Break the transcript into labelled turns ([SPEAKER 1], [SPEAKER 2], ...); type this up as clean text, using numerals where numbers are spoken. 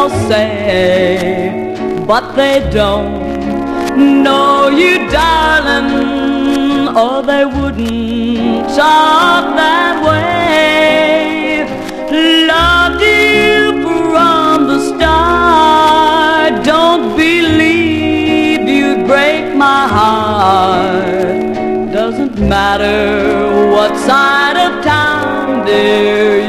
[SPEAKER 1] they'll say, but they don't know you, darling, or they wouldn't talk that way. Loved you from the start, don't believe you'd break my heart. Doesn't matter what side of town, dear,